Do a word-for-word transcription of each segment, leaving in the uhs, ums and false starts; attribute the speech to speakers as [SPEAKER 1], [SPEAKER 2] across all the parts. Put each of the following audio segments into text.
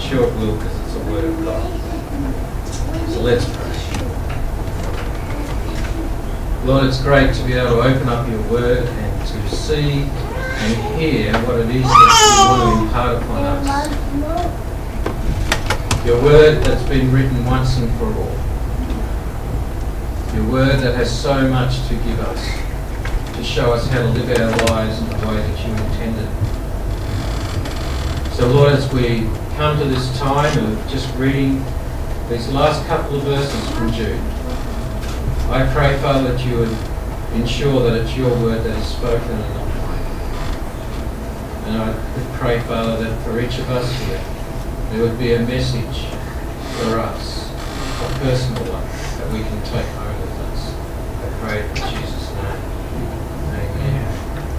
[SPEAKER 1] sure it will, because it's the Word of God. So let's pray. Lord, it's great to be able to open up your Word and to see and hear what it is that you want to impart upon us. Your Word that's been written once and for all. Your Word that has so much to give us, to show us how to live our lives in the way that you intended. So Lord, as we come to this time of just reading these last couple of verses from Jude, I pray, Father, that you would ensure that it's your word that is spoken and not mine. And I pray, Father, that for each of us here, there would be a message for us, a personal one, that we can take home with us. I pray in Jesus' name. Amen.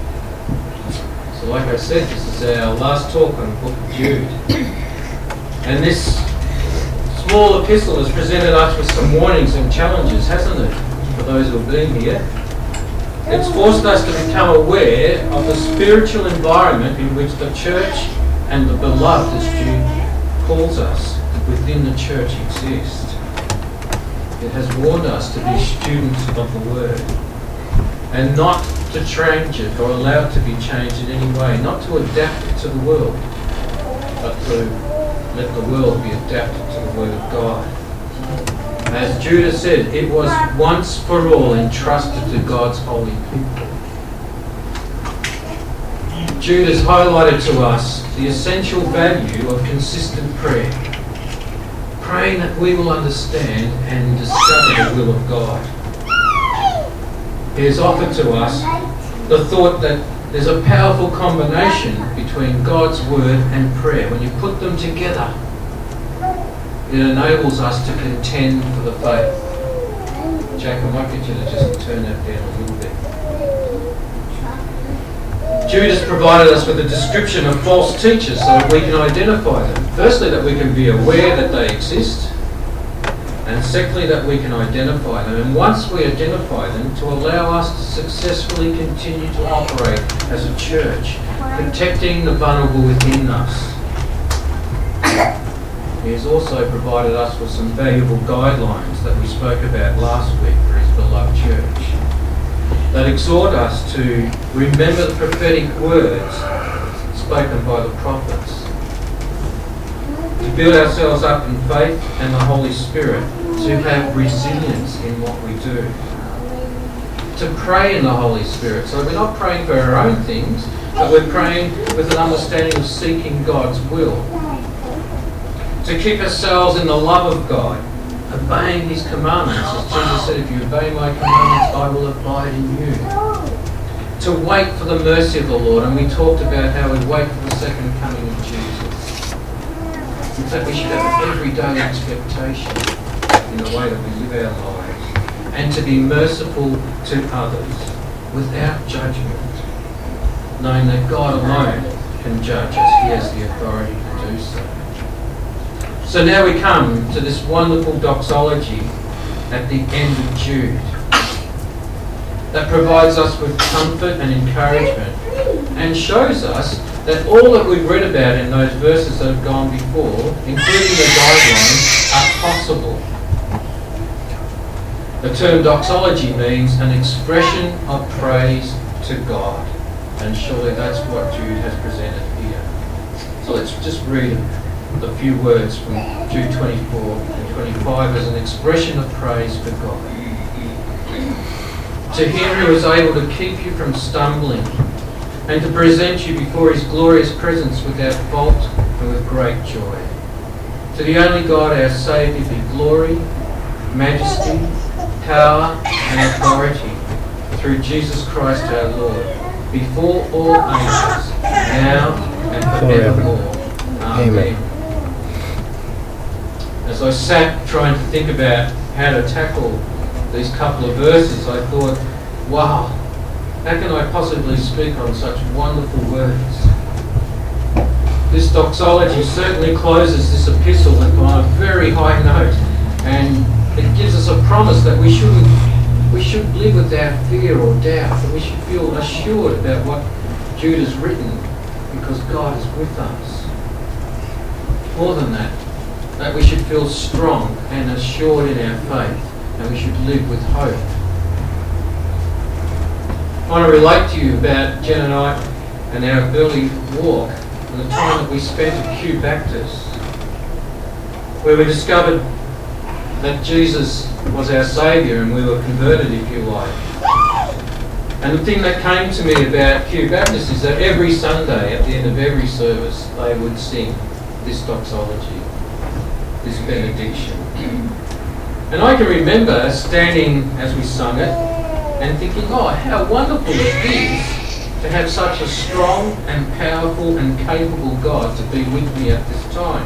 [SPEAKER 1] So like I said, this is our last talk on the book of Jude. And this small epistle has presented us with some warnings and challenges, hasn't it, for those who have been here? It's forced us to become aware of the spiritual environment in which the church and the beloved, as Jude calls us, within the church exist. It has warned us to be students of the Word and not to change it or allow it to be changed in any way, not to adapt it to the world, but to let the world be adapted to the Word of God. As Judah said, it was once for all entrusted to God's holy people. Jude has highlighted to us the essential value of consistent prayer, praying that we will understand and discover the will of God. He has offered to us the thought that there's a powerful combination between God's Word and prayer. When you put them together, it enables us to contend for the faith. Jack, I might get you to just turn that down a little bit. Jude has provided us with a description of false teachers so that we can identify them. Firstly, that we can be aware that they exist. And secondly, that we can identify them. And once we identify them, to allow us to successfully continue to operate as a church, protecting the vulnerable within us. He has also provided us with some valuable guidelines that we spoke about last week for his beloved church, that exhort us to remember the prophetic words spoken by the prophets, to build ourselves up in faith and the Holy Spirit, to have resilience in what we do, to pray in the Holy Spirit. So we're not praying for our own things, but we're praying with an understanding of seeking God's will, to keep ourselves in the love of God, obeying his commandments. As Jesus said, if you obey my commandments, I will abide in you. To wait for the mercy of the Lord. And we talked about how we wait for the second coming of Jesus. In fact, we should have everyday expectation in the way that we live our lives. And to be merciful to others without judgment, knowing that God alone can judge us. He has the authority to do so. So now we come to this wonderful doxology at the end of Jude that provides us with comfort and encouragement and shows us that all that we've read about in those verses that have gone before, including the guidelines, are possible. The term doxology means an expression of praise to God, and surely that's what Jude has presented here. So let's just read it. The few words from Jude twenty-four and twenty-five as an expression of praise for God. To him who is able to keep you from stumbling and to present you before his glorious presence without fault and with great joy. To the only God our Saviour be glory, majesty, power and authority through Jesus Christ our Lord, before all ages, now and forevermore. Amen. Amen. As I sat trying to think about how to tackle these couple of verses, I thought, wow, how can I possibly speak on such wonderful words? This doxology certainly closes this epistle on a very high note, and it gives us a promise that we shouldn't we should live without fear or doubt, that we should feel assured about what Jude has written, because God is with us. More than that, that we should feel strong and assured in our faith, and we should live with hope. I want to relate to you about Jen and I and our early walk and the time that we spent at Kew Baptist, where we discovered that Jesus was our Saviour and we were converted, if you like. And the thing that came to me about Kew Baptist is that every Sunday, at the end of every service, they would sing this doxology, this benediction. And I can remember standing as we sung it and thinking, oh, how wonderful it is to have such a strong and powerful and capable God to be with me at this time.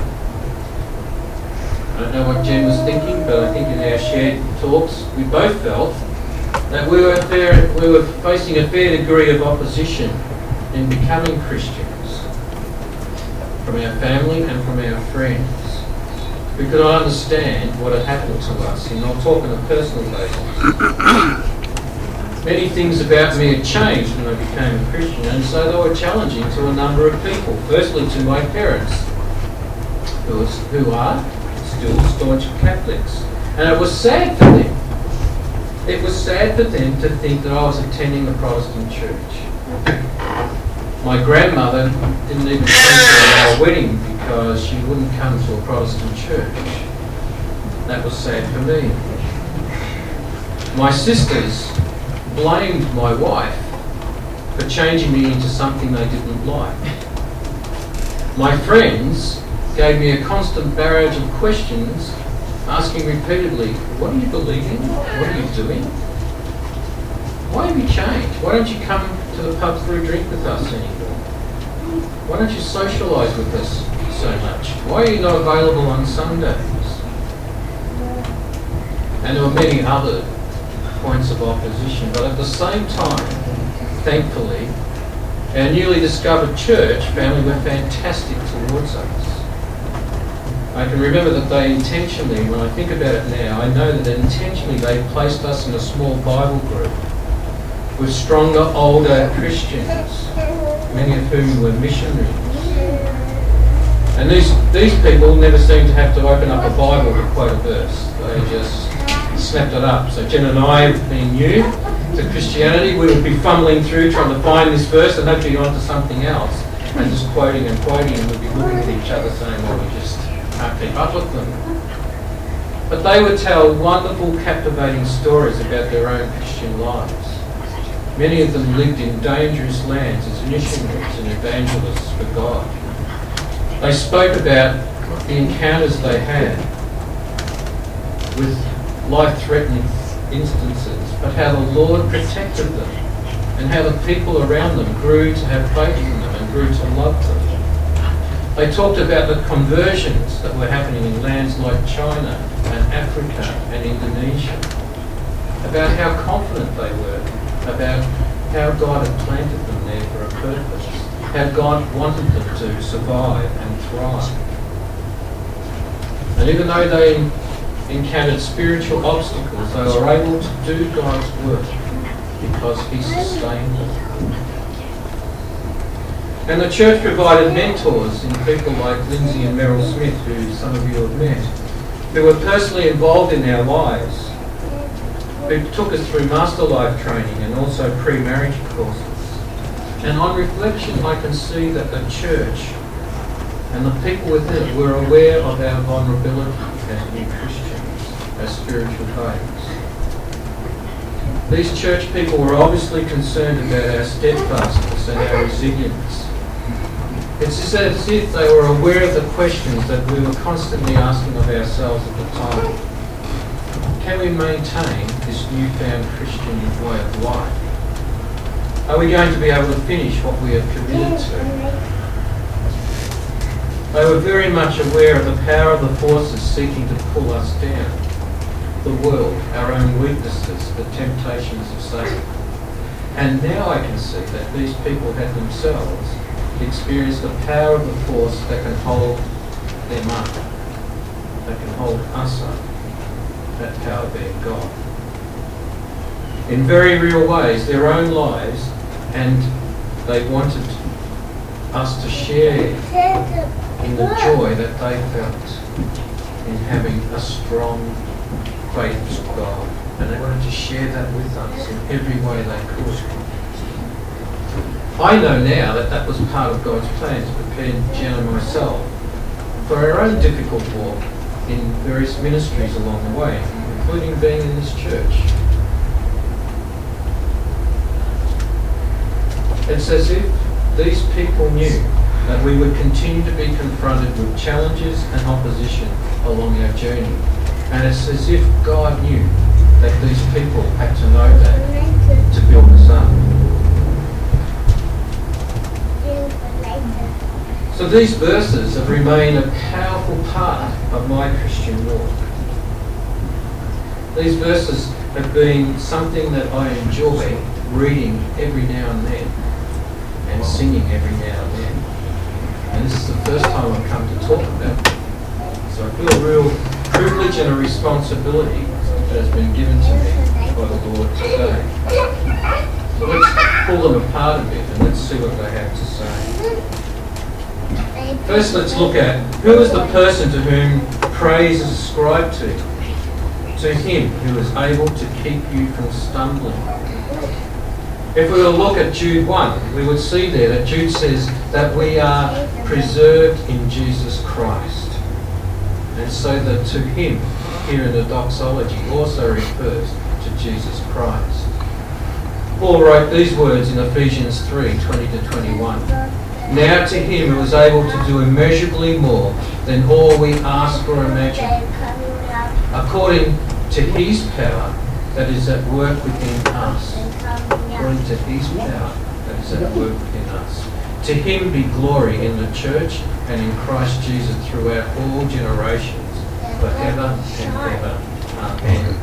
[SPEAKER 1] I don't know what Jen was thinking, but I think in our shared talks we both felt that we were, fair, we were facing a fair degree of opposition in becoming Christians from our family and from our friends. We could not understand what had happened to us, and I'll talk on a personal basis. Many things about me had changed when I became a Christian, and so they were challenging to a number of people. Firstly, to my parents, who, was, who are still staunch Catholics. And it was sad for them. It was sad for them to think that I was attending the Protestant church. My grandmother didn't even come to our wedding because she wouldn't come to a Protestant church. That was sad for me. My sisters blamed my wife for changing me into something they didn't like. My friends gave me a constant barrage of questions, asking repeatedly, what are you believing? What are you doing? Why have you changed? Why don't you come to the pub for a drink with us anymore? Why don't you socialise with us so much? Why are you not available on Sundays? And there were many other points of opposition, but at the same time, thankfully, our newly discovered church family were fantastic towards us. I can remember that they intentionally, when I think about it now, I know that intentionally they placed us in a small Bible group with stronger, older Christians, many of whom were missionaries. And these, these people never seemed to have to open up a Bible to quote a verse. They just snapped it up. So Jen and I, being new to Christianity, we would be fumbling through trying to find this verse and hopefully on to something else, and just quoting and quoting, and we'd be looking at each other saying, well, we just can't keep up with them. But they would tell wonderful, captivating stories about their own Christian lives. Many of them lived in dangerous lands as missionaries and evangelists for God. They spoke about the encounters they had with life-threatening instances, but how the Lord protected them and how the people around them grew to have faith in them and grew to love them. They talked about the conversions that were happening in lands like China and Africa and Indonesia, about how confident they were, about how God had planted them there for a purpose, how God wanted them to survive and thrive. And even though they encountered spiritual obstacles, they were able to do God's work because He sustained them. And the church provided mentors in people like Lindsay and Meryl Smith, who some of you have met, who were personally involved in our lives, who took us through Master Life training and also pre-marriage courses. And on reflection, I can see that the church and the people within it were aware of our vulnerability as new Christians, as spiritual babes. These church people were obviously concerned about our steadfastness and our resilience. It's as if they were aware of the questions that we were constantly asking of ourselves at the time. Can we maintain this newfound Christian way of life? Are we going to be able to finish what we have committed to? They were very much aware of the power of the forces seeking to pull us down. The world, our own weaknesses, the temptations of Satan. And now I can see that these people had themselves experienced the power of the force that can hold them up, that can hold us up, that power being God. In very real ways, their own lives, and they wanted us to share in the joy that they felt in having a strong faith with God. And they wanted to share that with us in every way they could. I know now that that was part of God's plan to prepare Jen and myself for our own difficult walk in various ministries along the way, including being in this church. It's as if these people knew that we would continue to be confronted with challenges and opposition along our journey. And it's as if God knew that these people had to know that to build us up. So these verses have remained a powerful part of my Christian walk. These verses have been something that I enjoy reading every now and then and singing every now and then. And this is the first time I've come to talk about them. So I feel a real privilege and a responsibility that has been given to me by the Lord today. So let's pull them apart a bit and let's see what they have to say. First, let's look at who is the person to whom praise is ascribed to. To him who is able to keep you from stumbling. If we were to look at Jude one, we would see there that Jude says that we are preserved in Jesus Christ. And so that to him, here in the doxology, also refers to Jesus Christ. Paul wrote these words in Ephesians three, twenty to twenty-one. Now to him who is able to do immeasurably more than all we ask or imagine, according to his power that is at work within us. According to his power that is at work within us. To him be glory in the church and in Christ Jesus throughout all generations, forever and ever. Amen.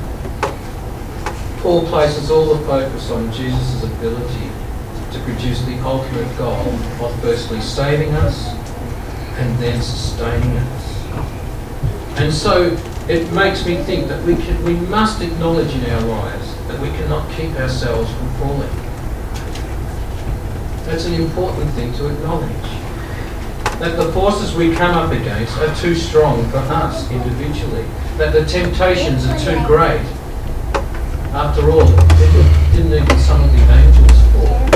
[SPEAKER 1] Paul places all the focus on Jesus' ability to produce the ultimate goal of firstly saving us and then sustaining us. And so it makes me think that we can, we must acknowledge in our lives that we cannot keep ourselves from falling. That's an important thing to acknowledge. That the forces we come up against are too strong for us individually. That the temptations are too great. After all, didn't even some of the angels fall?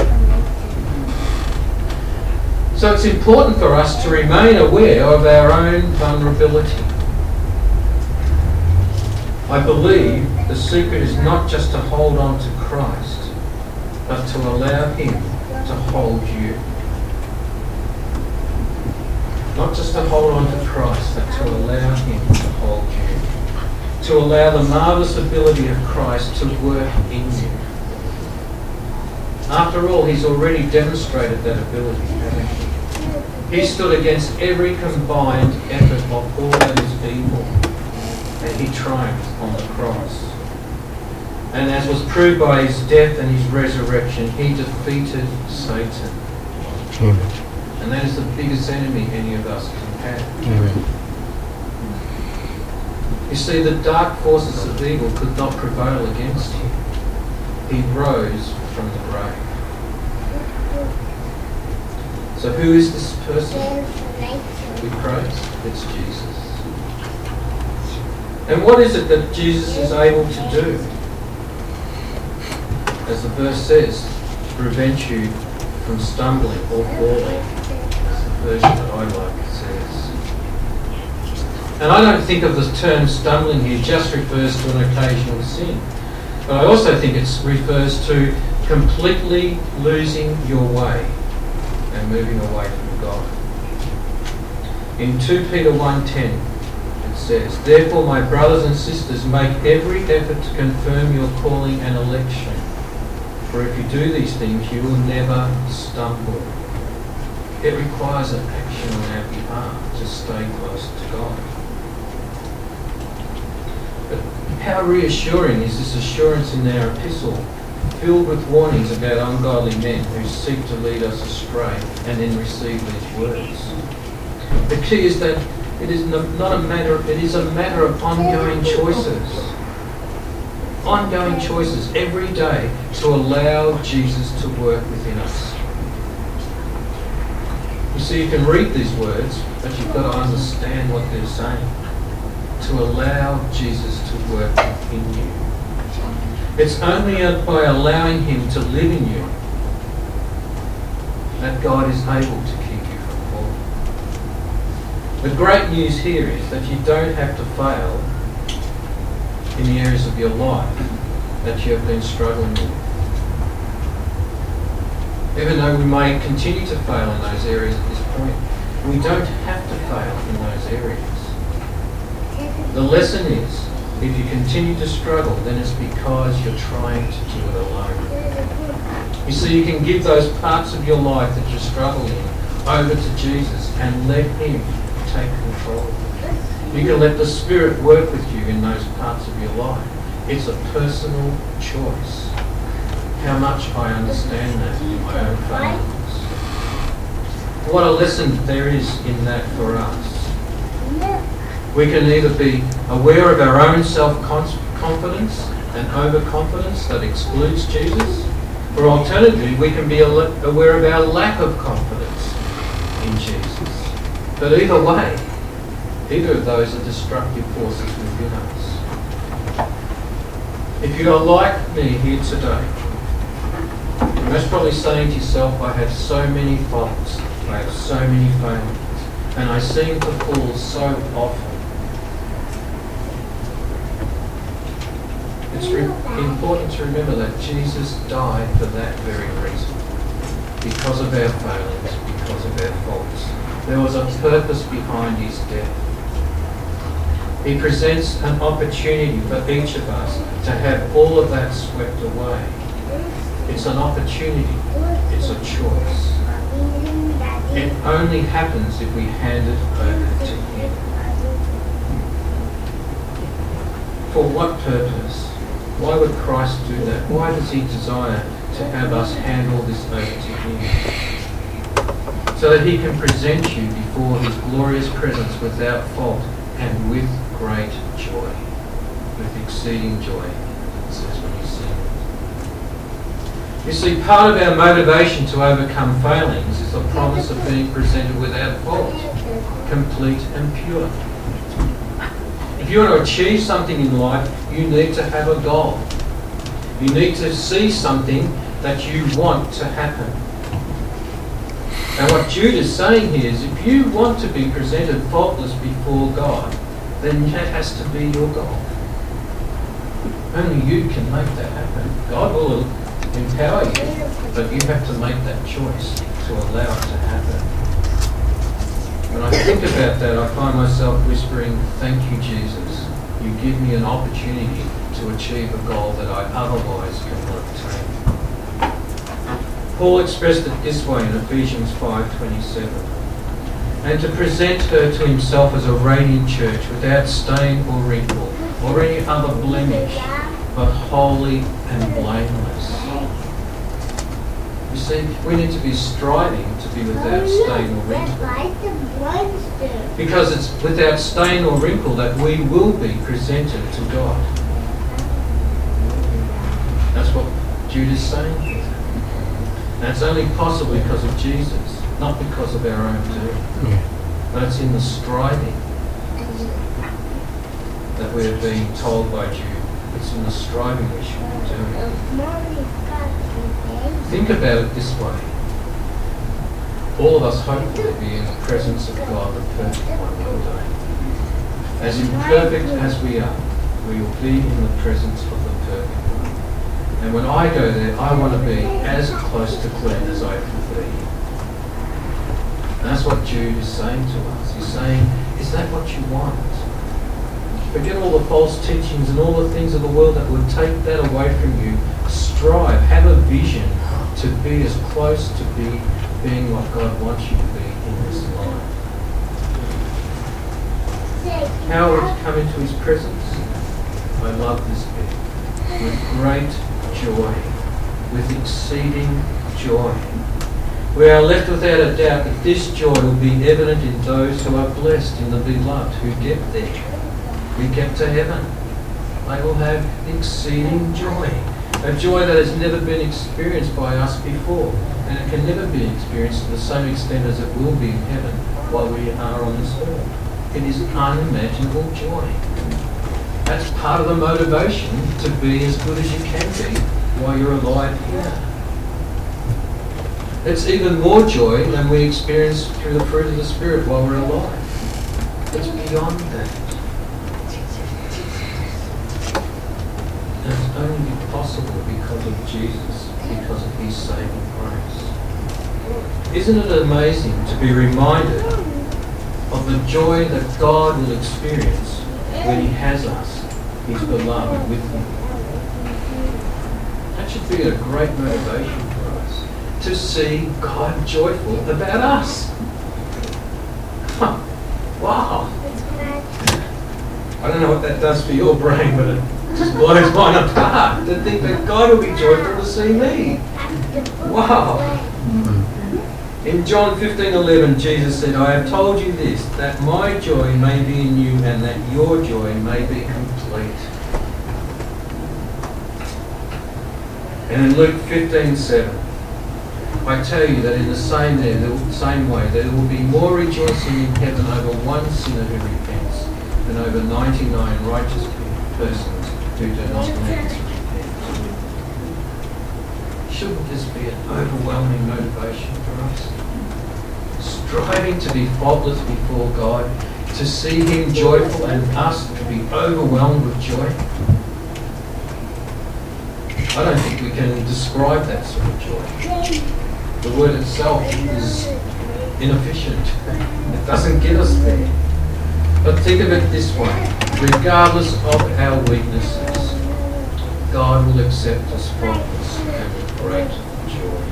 [SPEAKER 1] So it's important for us to remain aware of our own vulnerability. I believe the secret is not just to hold on to Christ, but to allow him to hold you. Not just to hold on to Christ, but to allow him to hold you. To allow the marvellous ability of Christ to work in you. After all, he's already demonstrated that ability, hasn't he? He stood against every combined effort of all that is evil, and he triumphed on the cross. And as was proved by his death and his resurrection, he defeated Satan.
[SPEAKER 2] Amen.
[SPEAKER 1] And that is the biggest enemy any of us can have.
[SPEAKER 2] Amen.
[SPEAKER 1] You see, the dark forces of evil could not prevail against him. He rose from the grave. So who is this person we praise? It's Jesus. And what is it that Jesus is able to do? As the verse says, to prevent you from stumbling or falling. That's the version that I like, it says. And I don't think of the term stumbling here just refers to an occasional sin. But I also think it refers to completely losing your way and moving away from God. In two Peter one ten, it says, therefore, my brothers and sisters, make every effort to confirm your calling and election. For if you do these things, you will never stumble. It requires an action on our behalf to stay close to God. But how reassuring is this assurance in our epistle, filled with warnings about ungodly men who seek to lead us astray and then receive these words. The key is that it is not a matter, it is a matter of ongoing choices. Ongoing choices every day to allow Jesus to work within us. see, you can read these words, but you've got to understand what they're saying to allow Jesus to work in you. It's only by allowing him to live in you that God is able to keep you from falling. The great news here is that you don't have to fail in the areas of your life that you have been struggling with. Even though we may continue to fail in those areas at this point, we don't have to fail in those areas. The lesson is, if you continue to struggle, then it's because you're trying to do it alone. You see, you can give those parts of your life that you're struggling in over to Jesus and let him take control. You can let the Spirit work with you in those parts of your life. It's a personal choice. How much I understand that in my own failings. What a lesson there is in that for us. We can either be aware of our own self-confidence and overconfidence that excludes Jesus, or alternatively, we can be aware of our lack of confidence in Jesus. But either way, either of those are destructive forces within us. If you are like me here today, you're most probably saying to yourself, I have so many faults, I have so many failures, and I seem to fall so often. It's re- important to remember that Jesus died for that very reason. Because of our failings, because of our faults. There was a purpose behind his death. He presents an opportunity for each of us to have all of that swept away. It's an opportunity. It's a choice. It only happens if we hand it over to him. For what purpose? Why would Christ do that? Why does he desire to have us hand all this over to him? So that he can present you before his glorious presence without fault and with great joy, with exceeding joy, it says when you sing it. You see, part of our motivation to overcome failings is the promise of being presented without fault, complete and pure. If you want to achieve something in life, you need to have a goal. You need to see something that you want to happen. And what Jude is saying here is, if you want to be presented faultless before God, then that has to be your goal. Only you can make that happen. God will empower you, but you have to make that choice to allow it to happen. When I think about that, I find myself whispering, thank you, Jesus. You give me an opportunity to achieve a goal that I otherwise cannot attain. Paul expressed it this way in Ephesians five twenty-seven. And to present her to himself as a radiant church without stain or wrinkle or any other blemish, but holy and blameless. You see, we need to be striving to be without stain or wrinkle. Because it's without stain or wrinkle that we will be presented to God. That's what Jude is saying here. And it's only possible because of Jesus, not because of our own doing. But it's in the striving that we're being told by Jude. It's in the striving we should be doing. Think about it this way. All of us hope to be in the presence of God, the perfect one, one day. As imperfect as we are, we will be in the presence of the perfect one. And when I go there, I want to be as close to clean as I can be. And that's what Jude is saying to us. He's saying, is that what you want? Forget all the false teachings and all the things of the world that would take that away from you. Strive, have a vision to be as close to be being what God wants you to be in this life. How are we to come into his presence? I love this bit. With great joy, with exceeding joy. We are left without a doubt that this joy will be evident in those who are blessed in the beloved, who get there, who get to heaven. They will have exceeding joy. A joy that has never been experienced by us before, and it can never be experienced to the same extent as it will be in heaven while we are on this earth. It is unimaginable joy. That's part of the motivation to be as good as you can be while you're alive here. It's even more joy than we experience through the fruit of the Spirit while we're alive. It's beyond that. And it's only possible because of Jesus, because of His saving grace. Isn't it amazing to be reminded of the joy that God will experience when He has us, His beloved, with Him? That should be a great motivation for us, to see God joyful about us. Huh. Wow. I don't know what that does for your brain, but it just blows mine apart to think that God will be joyful to see me. Wow. In John fifteen eleven, Jesus said, I have told you this, that my joy may be in you and that your joy may be complete. And in Luke fifteen seven, I tell you that in the same, there, the same way, there will be more rejoicing in heaven over one sinner who repents than over ninety-nine righteous persons who do not need to repent. Shouldn't this be an overwhelming motivation for us? Striving to be faultless before God, to see Him joyful and us to be overwhelmed with joy. I don't think we can describe that sort of joy. The word itself is inefficient. It doesn't get us there. But think of it this way. Regardless of our weaknesses, God will accept us faultless and with great joy.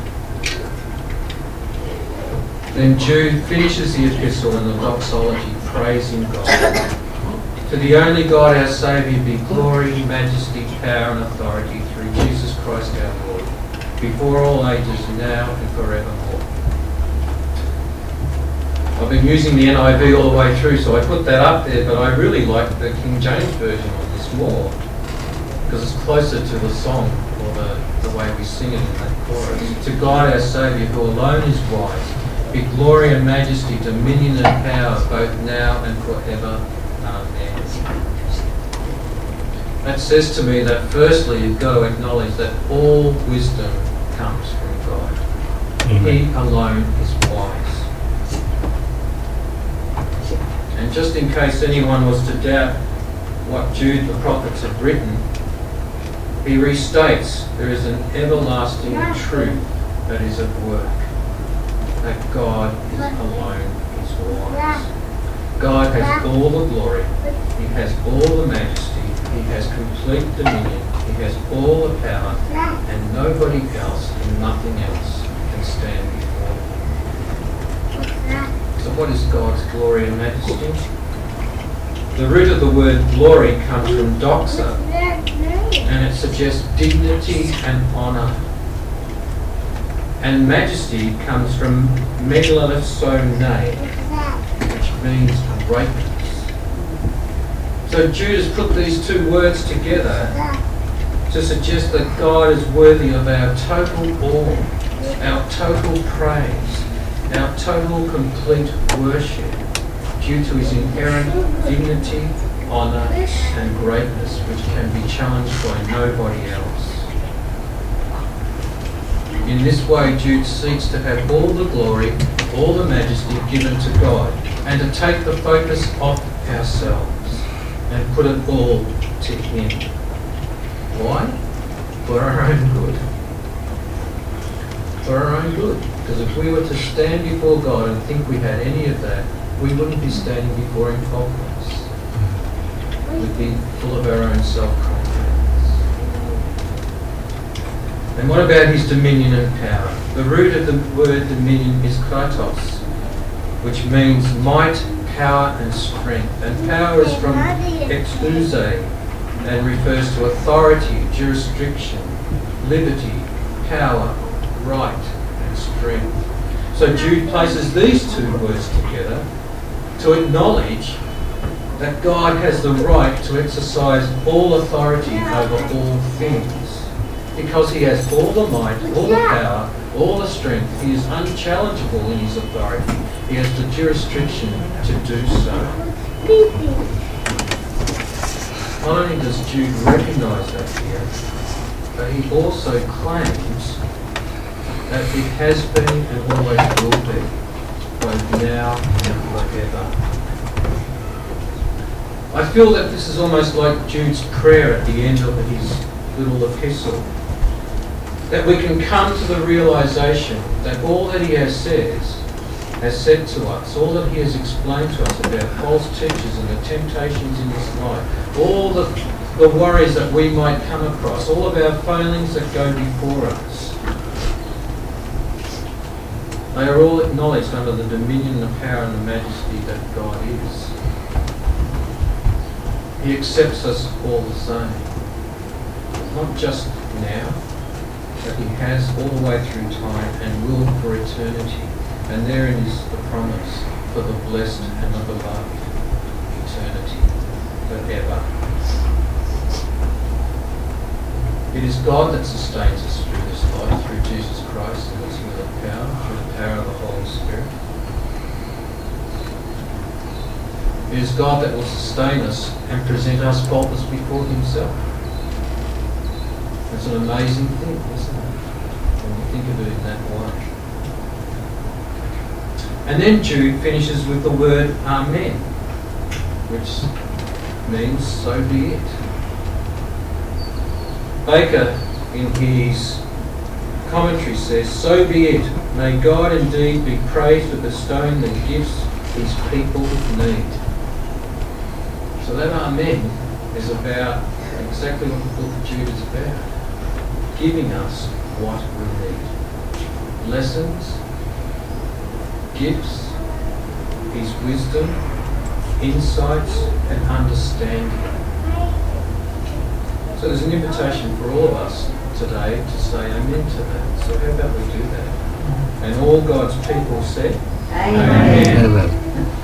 [SPEAKER 1] Then Jude finishes the epistle in the doxology, praising God. To the only God, our Saviour, be glory, majesty, power and authority through Jesus Christ our Lord, before all ages, now and forevermore. I've been using the N I V all the way through, so I put that up there, but I really like the King James Version of this more, because it's closer to the song, or the, the way we sing it in that chorus. To God our Saviour, who alone is wise, be glory and majesty, dominion and power, both now and forever. Amen. That says to me that firstly you've got to acknowledge that all wisdom comes from God. Amen. He alone is wise. And just in case anyone was to doubt what Jude the prophets have written, he restates there is an everlasting truth that is at work, that God is alone is wise. God has all the glory, He has all the majesty, He has complete dominion, He has all the power, and nobody else and nothing else can stand before Him. So what is God's glory and majesty? The root of the word glory comes from doxa, and it suggests dignity and honour. And majesty comes from megalosone, which means greatness. So Jude has put these two words together to suggest that God is worthy of our total awe, our total praise, our total complete worship, due to His inherent dignity, honour and greatness, which can be challenged by nobody else. In this way, Jude seeks to have all the glory, all the majesty given to God, and to take the focus off ourselves and put it all to Him. Why? For our own good. For our own good. Because if we were to stand before God and think we had any of that, we wouldn't be standing before Him faultless. We'd be full of our own self-confidence. And what about His dominion and power? The root of the word dominion is kratos, which means might, power and strength. And power is from exouze and refers to authority, jurisdiction, liberty, power, right and strength. So Jude places these two words together to acknowledge that God has the right to exercise all authority over all things. because he has all the might, all the power, all the strength. He is unchallengeable in his authority. He has the jurisdiction to do so. Not only does Jude recognise that here, but he also claims that it has been and always will be, both now and forever. I feel that this is almost like Jude's prayer at the end of his little epistle. That we can come to the realisation that all that he has says, has said to us, all that he has explained to us about false teachers and the temptations in this life, all the, the worries that we might come across, all of our failings that go before us, they are all acknowledged under the dominion, the power and the majesty that God is. He accepts us all the same. Not just now, but he has all the way through time and will for eternity. And therein is the promise for the blessed and the beloved eternity forever. It is God that sustains us through this life, through Jesus Christ and his will and power, through the power of the Holy Spirit. It is God that will sustain us and present us faultless before himself. It's an amazing thing, isn't it? When you think of it in that way. And then Jude finishes with the word Amen, which means so be it. Baker in his commentary says, so be it. May God indeed be praised for bestowing the gifts his people need. So that Amen is about exactly what the book of Jude is about. Giving us what we need. Lessons, gifts, his wisdom, insights and understanding. So there's an invitation for all of us today to say amen to that. So how about we do that? And all God's people said, Amen. Amen. Amen.